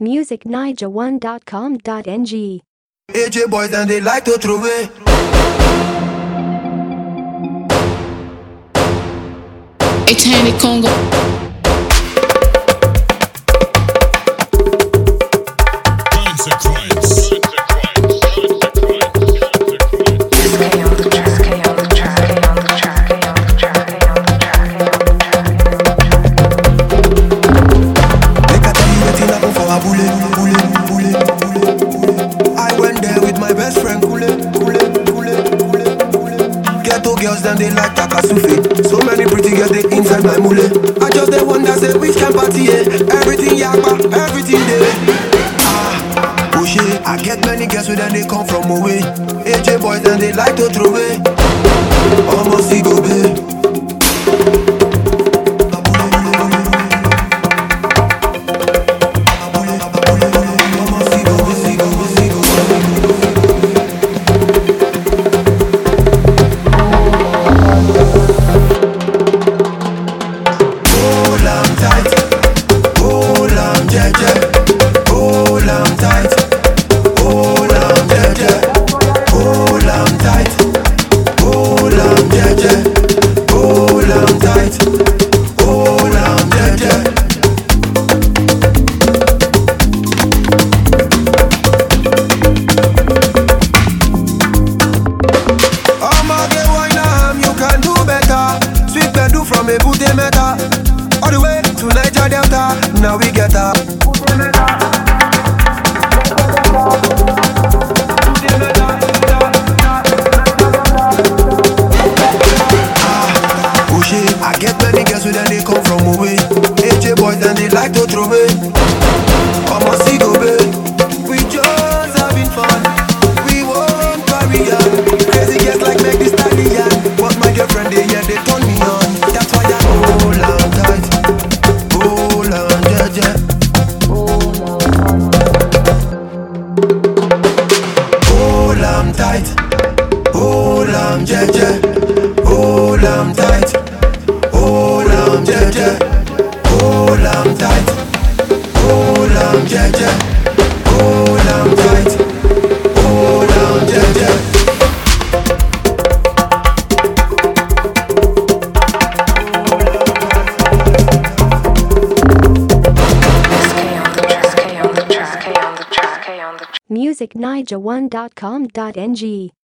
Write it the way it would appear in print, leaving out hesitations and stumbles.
musicniger1.com.ng. AJ boys and they like to throw it. Eternity Congo. I went there with my best friend Kule. Ghetto girls them they like Takasufi. So many pretty girls they inside my mule. I just they wonder say which can party everything yakba, everything there. Oh shit, I get many girls with them they come from away. AJ boys and they like to throw it. Almost see go babe. From Ebute Meta all the way to Niger Delta, now we get up. Oh shit, I get many girls with them they come from away. AJ boys and they like to throw it. Almost see go babe. We just having fun. We won't carry on. Crazy girls like make this stallion. But my girlfriend they turn me on. That's why I hold on tight. Hold on, jeje. Hold on tight. Hold on, jeje. Hold on tight. Hold on, jeje. Hold on tight. Hold on, jeje. Hold on tight. Hold on, jeje. musicniger1.com.ng.